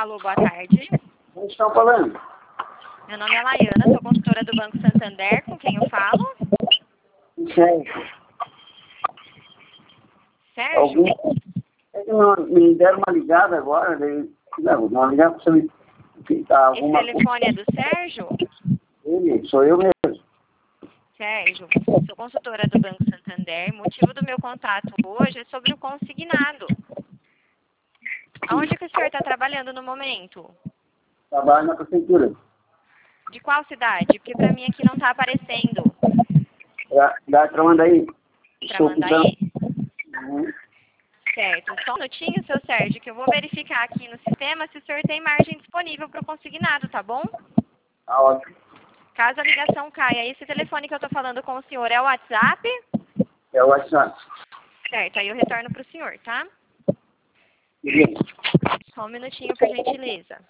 Alô, boa tarde. Quem estão falando? Meu nome é Laiana, sou consultora do Banco Santander, com quem eu falo? Sérgio. Sérgio? Me deram uma ligada agora, não, uma ligada para você tentar alguma Esse telefone é do Sérgio? Ele, sou eu mesmo. Sérgio, sou consultora do Banco Santander. O motivo do meu contato hoje é sobre o consignado. Aonde que o senhor está trabalhando no momento? Trabalho na prefeitura. De qual cidade? Porque para mim aqui não está aparecendo. Da Tramandaí. Tramandaí? Uhum. Certo. Só um minutinho, seu Sérgio, que eu vou verificar aqui no sistema se o senhor tem margem disponível para o consignado, tá bom? Tá ótimo. Caso a ligação caia, esse telefone que eu estou falando com o senhor é o WhatsApp? É o WhatsApp. Certo, aí eu retorno para o senhor, tá? Beleza. Só um minutinho, por gentileza.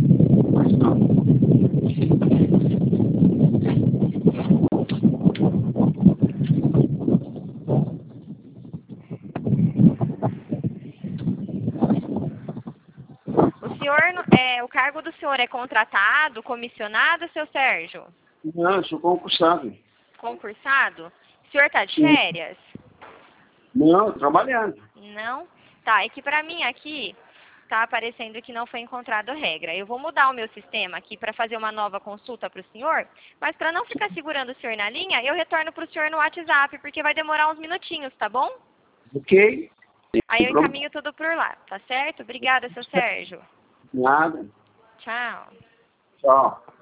O cargo do senhor é contratado, comissionado, seu Sérgio? Não, eu sou concursado. Concursado? O senhor está de férias? Não, trabalhando. Não? Tá, é que para mim aqui está aparecendo que não foi encontrado regra. Eu vou mudar o meu sistema aqui para fazer uma nova consulta para o senhor, mas para não ficar segurando o senhor na linha, eu retorno para o senhor no WhatsApp, porque vai demorar uns minutinhos, tá bom? Ok. Aí eu encaminho tudo por lá, tá certo? Obrigada, seu Sérgio. Nada. Tchau. Tchau.